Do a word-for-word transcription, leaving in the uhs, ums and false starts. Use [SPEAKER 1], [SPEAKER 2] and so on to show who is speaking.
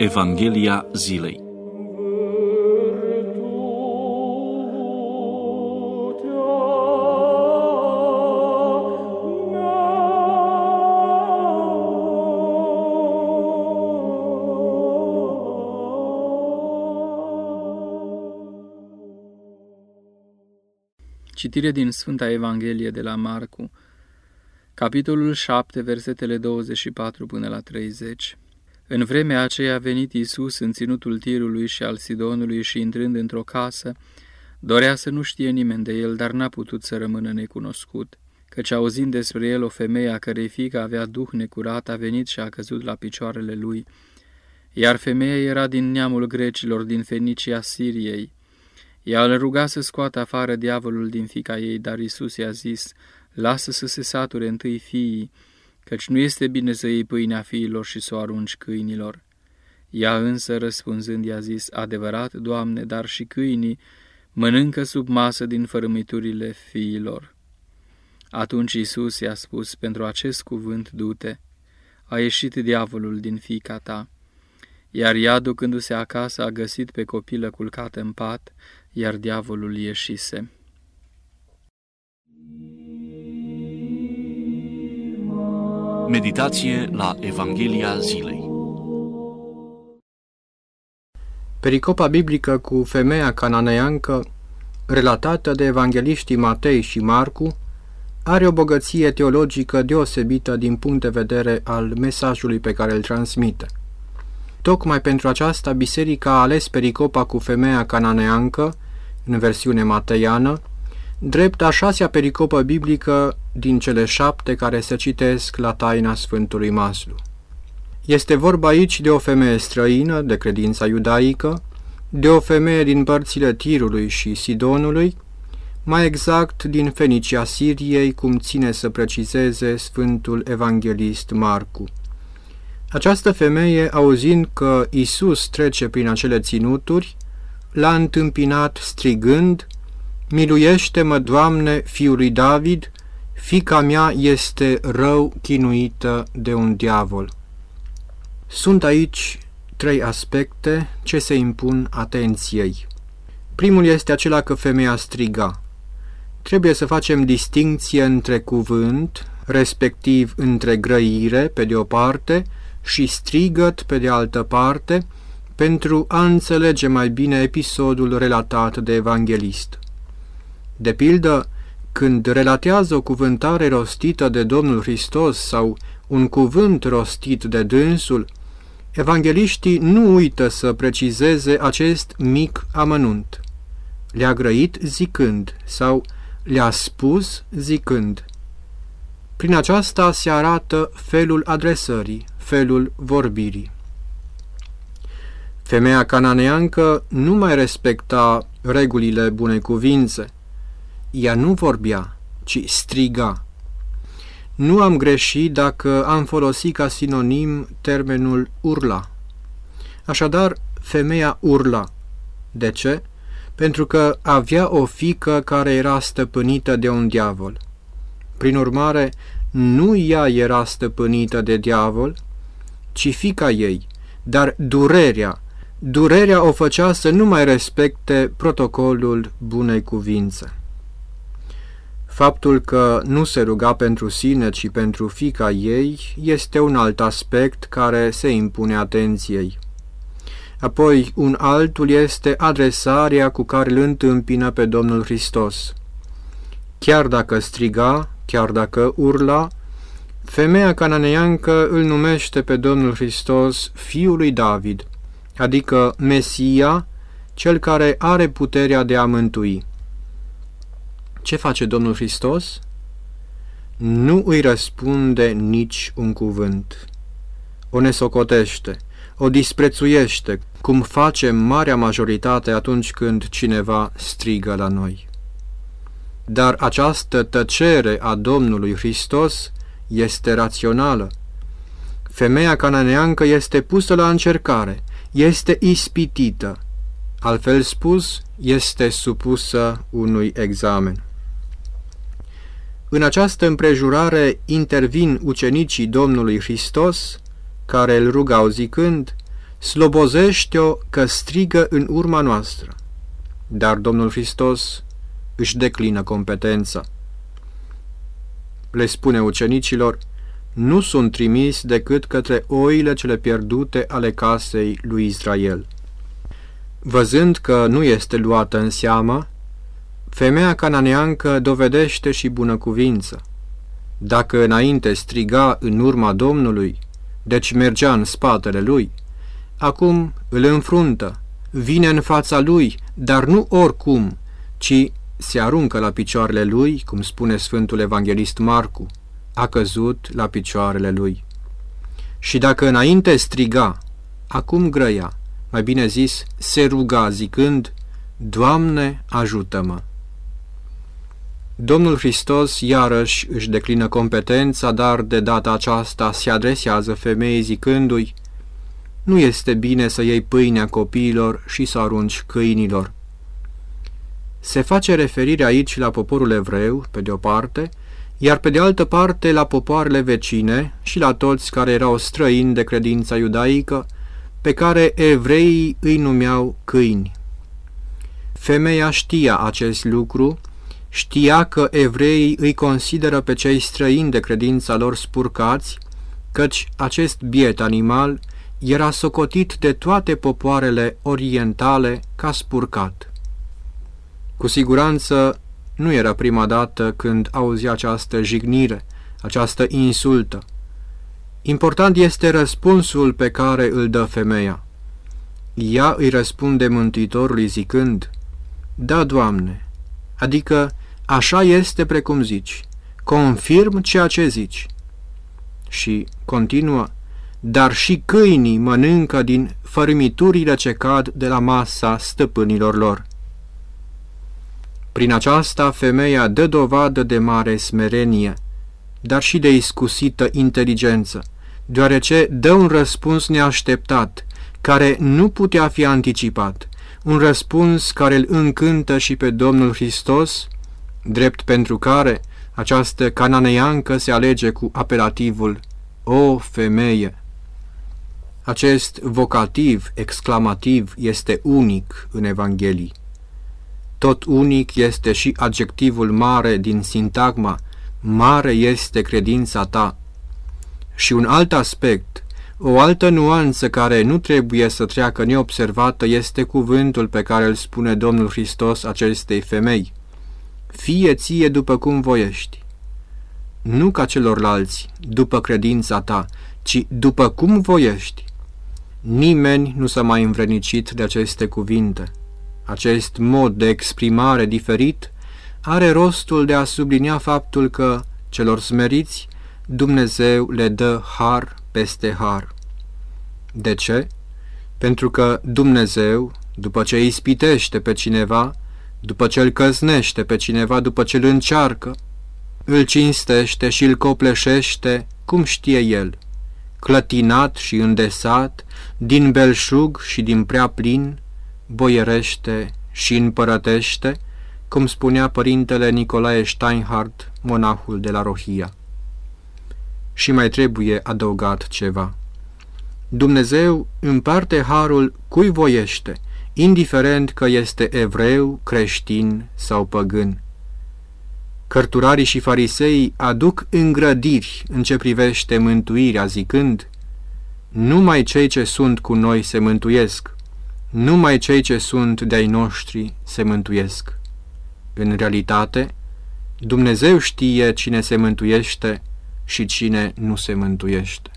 [SPEAKER 1] Evanghelia zilei.
[SPEAKER 2] Citire din Sfânta Evanghelie de la Marcu, capitolul șapte, versetele douăzeci și patru până la treizeci. În vremea aceea a venit Iisus în ținutul Tirului și al Sidonului și, intrând într-o casă, dorea să nu știe nimeni de el, dar n-a putut să rămână necunoscut, căci auzind despre el o femeie a cărei fiică avea duh necurat, a venit și a căzut la picioarele lui, iar femeia era din neamul grecilor, din Fenicia Siriei. Ea îl ruga să scoată afară diavolul din fiica ei, dar Iisus i-a zis: lasă să se sature întâi fiii, căci nu este bine să iei pâinea fiilor și să o arunci câinilor. Ea însă, răspunzând, i-a zis: adevărat, Doamne, dar și câinii mănâncă sub masă din fărâmiturile fiilor. Atunci Iisus i-a spus: pentru acest cuvânt du-te, a ieșit diavolul din fiica ta. Iar ea, ducându-se acasă, a găsit pe copilă culcată în pat, iar diavolul ieșise.
[SPEAKER 1] Meditație la Evanghelia zilei.
[SPEAKER 3] Pericopa biblică cu femeia cananeancă, relatată de evangeliștii Matei și Marcu, are o bogăție teologică deosebită din punct de vedere al mesajului pe care îl transmite. Tocmai pentru aceasta, biserica a ales pericopa cu femeia cananeancă, în versiune mateiană, drept a șasea pericopă biblică din cele șapte care se citesc la taina Sfântului Maslu. Este vorba aici de o femeie străină, de credința iudaică, de o femeie din părțile Tirului și Sidonului, mai exact din Fenicia Siriei, cum ține să precizeze Sfântul Evanghelist Marcu. Această femeie, auzind că Iisus trece prin acele ținuturi, l-a întâmpinat strigând: miluiește-mă, Doamne, Fiul lui David, fiica mea este rău chinuită de un diavol. Sunt aici trei aspecte ce se impun atenției. Primul este acela că femeia striga. Trebuie să facem distincție între cuvânt, respectiv între grăire, pe de o parte, și strigăt, pe de altă parte, pentru a înțelege mai bine episodul relatat de evanghelist. De pildă, când relatează o cuvântare rostită de Domnul Hristos sau un cuvânt rostit de dânsul, evangheliștii nu uită să precizeze acest mic amănunt. Le-a grăit zicând sau le-a spus zicând. Prin aceasta se arată felul adresării, felul vorbirii. Femeia cananeancă nu mai respecta regulile bunei cuvințe. Ea nu vorbea, ci striga. Nu am greșit dacă am folosit ca sinonim termenul urla. Așadar, femeia urla. De ce? Pentru că avea o fiică care era stăpânită de un diavol. Prin urmare, nu ea era stăpânită de diavol, ci fiica ei, dar durerea, durerea o făcea să nu mai respecte protocolul bunei cuvințe. Faptul că nu se ruga pentru sine, ci pentru fiica ei, este un alt aspect care se impune atenției. Apoi, un altul este adresarea cu care îl întâmpină pe Domnul Hristos. Chiar dacă striga, chiar dacă urla, femeia cananeancă îl numește pe Domnul Hristos Fiul lui David, adică Mesia, cel care are puterea de a mântui. Ce face Domnul Hristos? Nu îi răspunde nici un cuvânt. O nesocotește, o disprețuiește, cum face marea majoritate atunci când cineva strigă la noi. Dar această tăcere a Domnului Hristos este rațională. Femeia cananeancă este pusă la încercare, este ispitită, altfel spus, este supusă unui examen. În această împrejurare intervin ucenicii Domnului Hristos, care îl rugau zicând: slobozește-o că strigă în urma noastră. Dar Domnul Hristos își declină competența. Le spune ucenicilor: nu sunt trimis decât către oile cele pierdute ale casei lui Israel. Văzând că nu este luată în seamă, femeia cananeancă dovedește și bunăcuvință. Dacă înainte striga în urma Domnului, deci mergea în spatele lui, acum îl înfruntă, vine în fața lui, dar nu oricum, ci se aruncă la picioarele lui, cum spune Sfântul Evanghelist Marcu, a căzut la picioarele lui. Și dacă înainte striga, acum grăia, mai bine zis, se ruga zicând: Doamne, ajută-mă! Domnul Hristos iarăși își declină competența, dar de data aceasta se adresează femeii zicându-i: nu este bine să iei pâinea copiilor și să arunci câinilor. Se face referire aici la poporul evreu, pe de o parte, iar pe de altă parte la popoarele vecine și la toți care erau străini de credința iudaică, pe care evreii îi numeau câini. Femeia știa acest lucru, știa că evreii îi consideră pe cei străini de credința lor spurcați, căci acest biet animal era socotit de toate popoarele orientale ca spurcat. Cu siguranță nu era prima dată când auzi această jignire, această insultă. Important este răspunsul pe care îl dă femeia. Ea îi răspunde Mântuitorului zicând: da, Doamne, adică așa este precum zici, confirm ceea ce zici. Și continuă: dar și câinii mănâncă din fărâmiturile ce cad de la masa stăpânilor lor. Prin aceasta femeia dă dovadă de mare smerenie, dar și de iscusită inteligență, deoarece dă un răspuns neașteptat, care nu putea fi anticipat, un răspuns care îl încântă și pe Domnul Hristos, drept pentru care această cananeancă se alege cu apelativul O femeie. Acest vocativ exclamativ este unic în Evanghelii. Tot unic este și adjectivul mare din sintagma: mare este credința ta. Și un alt aspect, o altă nuanță care nu trebuie să treacă neobservată este cuvântul pe care îl spune Domnul Hristos acestei femei: fie ție după cum voiești. Nu ca celorlalți, după credința ta, ci după cum voiești. Nimeni nu s-a mai învrednicit de aceste cuvinte. Acest mod de exprimare diferit are rostul de a sublinia faptul că celor smeriți Dumnezeu le dă har peste har. De ce? Pentru că Dumnezeu, după ce ispitește pe cineva, după ce îl căznește pe cineva, după ce îl încearcă, îl cinstește și îl copleșește cum știe el, clătinat și îndesat, din belșug și din prea plin, boierește și împărătește, cum spunea părintele Nicolae Steinhardt, monahul de la Rohia. Și mai trebuie adăugat ceva. Dumnezeu împarte harul cui voiește, indiferent că este evreu, creștin sau păgân. Cărturarii și fariseii aduc îngrădiri în ce privește mântuirea, zicând: numai cei ce sunt cu noi se mântuiesc, numai cei ce sunt de-ai noștri se mântuiesc. În realitate, Dumnezeu știe cine se mântuiește și cine nu se mântuiește.